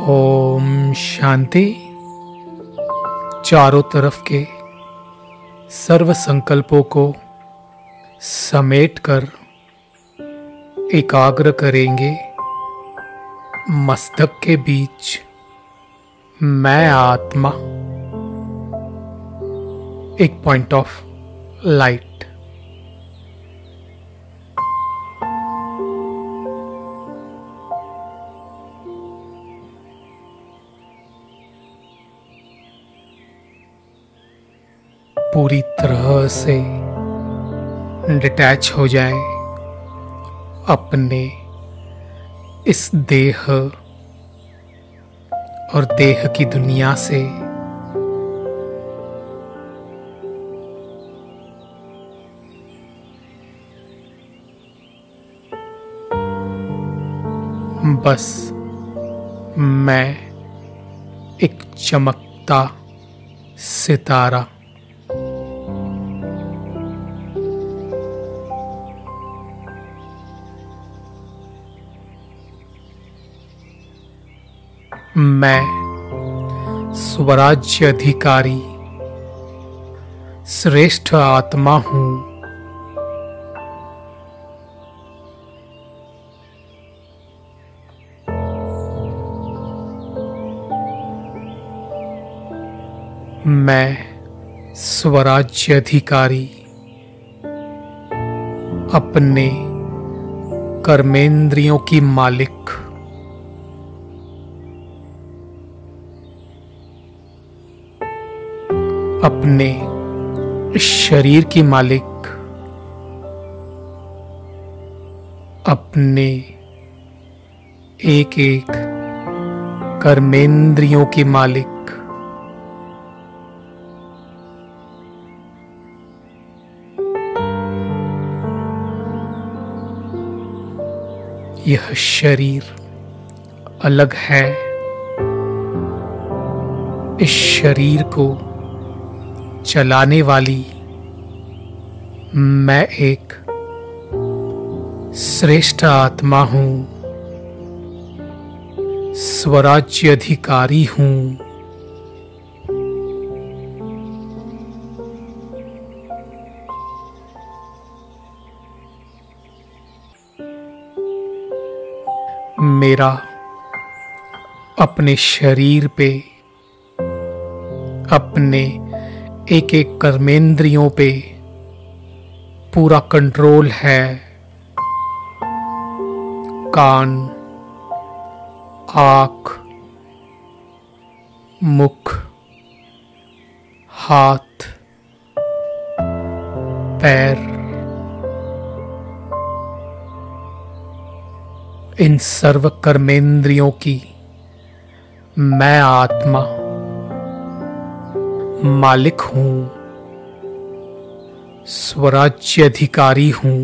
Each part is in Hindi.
ओम शांति। चारों तरफ के सर्व संकल्पों को समेटकर एकाग्र करेंगे। मस्तक के बीच मैं आत्मा, एक पॉइंट ऑफ लाइट। पूरी तरह से डिटैच हो जाए अपने इस देह और देह की दुनिया से। बस मैं एक चमकता सितारा, मैं स्वराज्य अधिकारी श्रेष्ठ आत्मा हूं। मैं स्वराज्य अधिकारी अपने कर्मेंद्रियों की मालिक, अपने शरीर की मालिक, अपने एक एक कर्मेंद्रियों की मालिक। यह शरीर अलग है। इस शरीर को चलाने वाली मैं एक श्रेष्ठ आत्मा हूं, स्वराज्य अधिकारी हूं। मेरा अपने शरीर पे, अपने एक एक कर्मेंद्रियों पे पूरा कंट्रोल है। कान, आँख, मुख, हाथ, पैर, इन सर्व कर्मेंद्रियों की मैं आत्मा मालिक हूं, स्वराज्य अधिकारी हूं।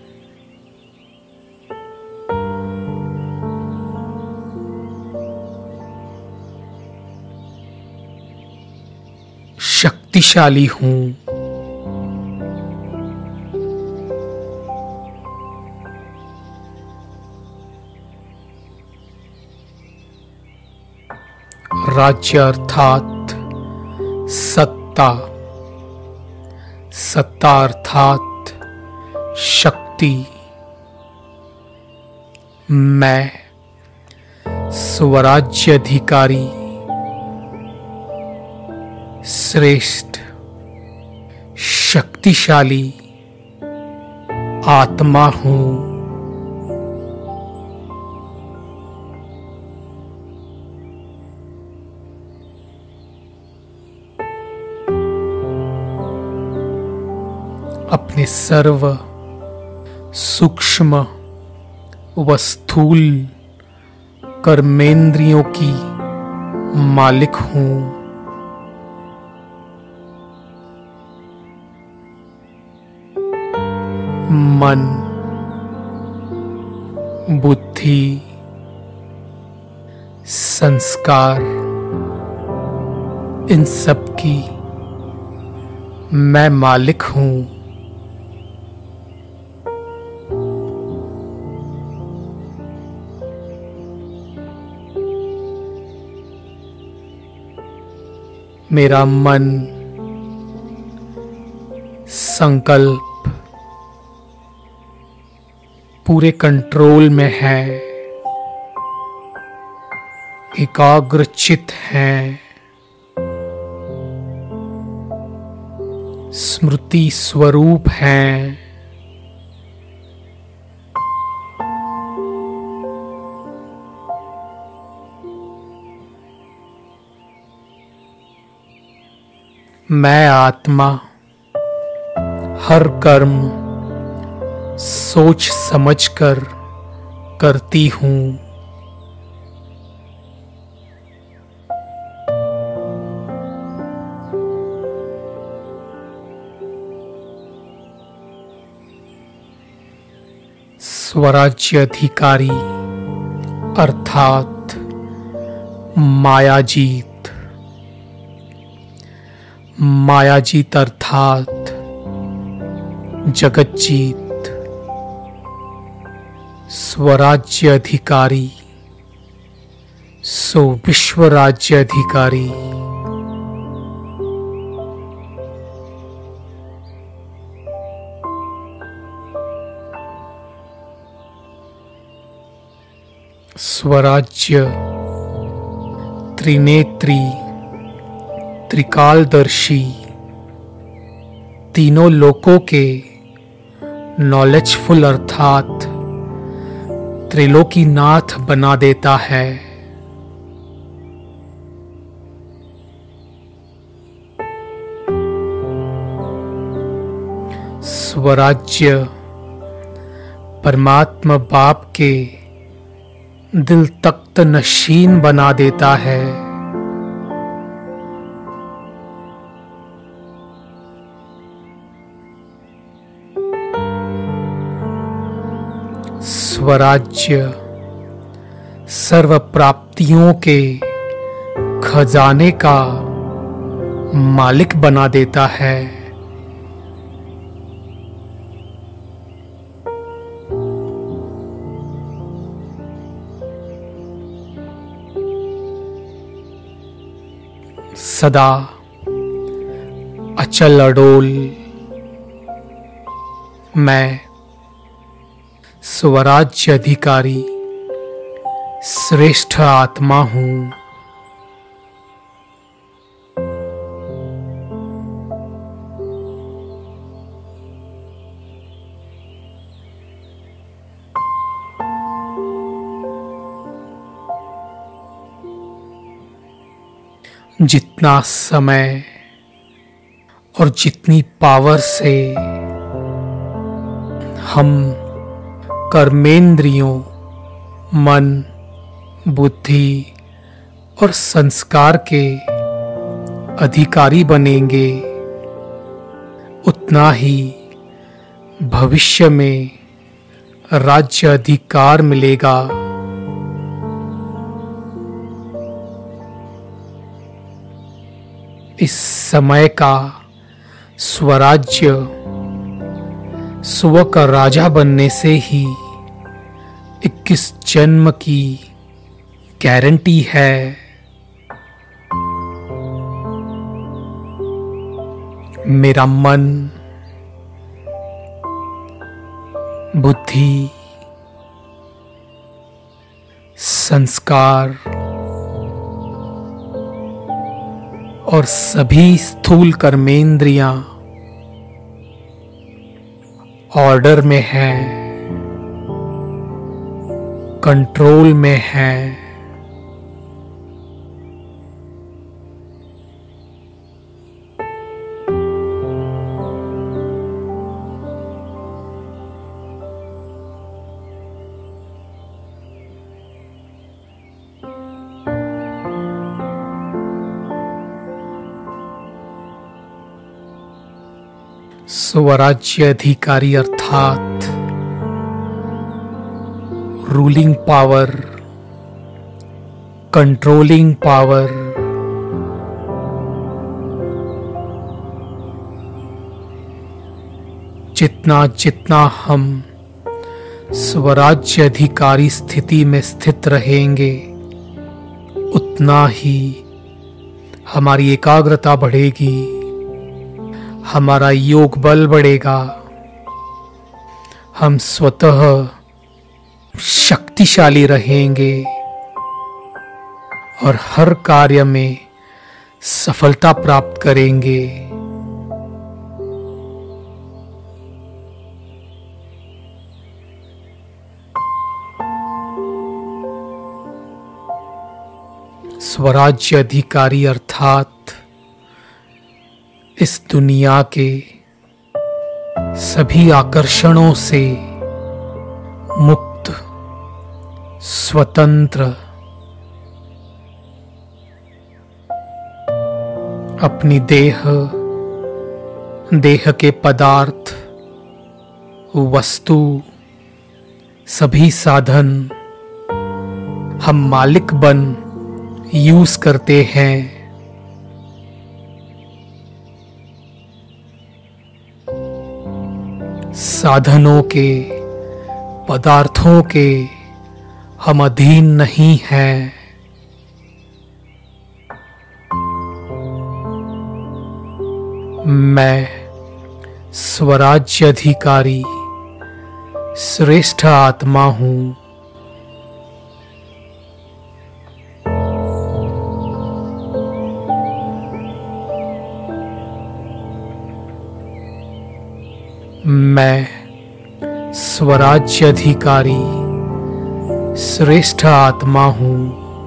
शक्तिशाली हूं। राज्य अर्थात सत्ता, सत्ता अर्थात शक्ति। मैं स्वराज्य अधिकारी श्रेष्ठ शक्तिशाली आत्मा हूं। अपने सर्व सूक्ष्म व स्थूल कर्मेंद्रियों की मालिक हूं। मन, बुद्धि, संस्कार, इन सब की मैं मालिक हूं। मेरा मन संकल्प पूरे कंट्रोल में है, एकाग्रचित है, स्मृति स्वरूप है। मैं आत्मा हर कर्म सोच समझकर करती हूँ। स्वराज्य अधिकारी अर्थात मायाजीत, मायाजीत अर्थात जगतजीत, स्वराज्य अधिकारी सो विश्व राज्य अधिकारी। स्वराज्य त्रिनेत्री, त्रिकालदर्शी, तीनों लोकों के नॉलेजफुल अर्थात त्रिलोकीनाथ बना देता है। स्वराज्य परमात्मा बाप के दिल तख्त नशीन बना देता है। स्वराज्य सर्व प्राप्तियों के खजाने का मालिक बना देता है। सदा अचल अडोल मैं स्वराज्य अधिकारी श्रेष्ठ आत्मा हूं। जितना समय और जितनी पावर से हम कर्मेंद्रियों, मन, बुद्धि और संस्कार के अधिकारी बनेंगे, उतना ही भविष्य में राज्य अधिकार मिलेगा। इस समय का स्वराज्य स्व का राजा बनने से ही 21 जन्म की गारंटी है। मेरा मन, बुद्धि, संस्कार और सभी स्थूल कर्मेंद्रियां ऑर्डर में है, कंट्रोल में है। स्वराज्य अधिकारी अर्थात रूलिंग पावर, कंट्रोलिंग पावर, जितना जितना हम स्वराज्य अधिकारी स्थिति में स्थित रहेंगे, उतना ही हमारी एकाग्रता बढ़ेगी, हमारा योग बल बढ़ेगा, हम स्वतः शक्तिशाली रहेंगे और हर कार्य में सफलता प्राप्त करेंगे। स्वराज्य अधिकारी अर्थात इस दुनिया के सभी आकर्षणों से मुक्त, स्वतंत्र, अपनी देह के पदार्थ, वस्तु, सभी साधन हम मालिक बन यूज करते हैं। साधनों के, पदार्थों के हम अधीन नहीं हैं। मैं स्वराज्य अधिकारी श्रेष्ठ आत्मा हूं। मैं स्वराज्य अधिकारी श्रेष्ठ आत्मा हूं।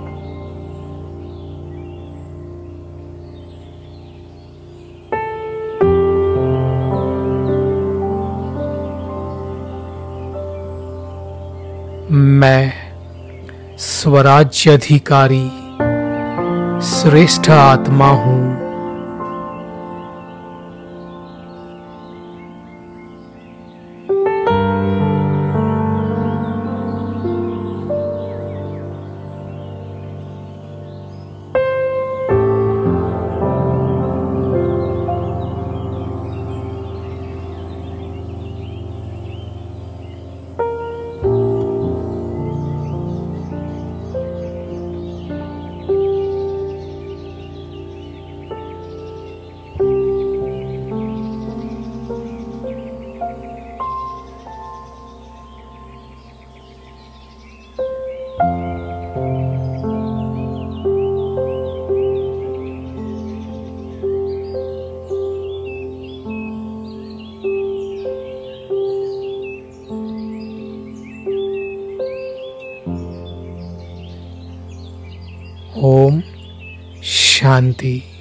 मैं स्वराज्य अधिकारी श्रेष्ठ आत्मा हूं। ओम शांति।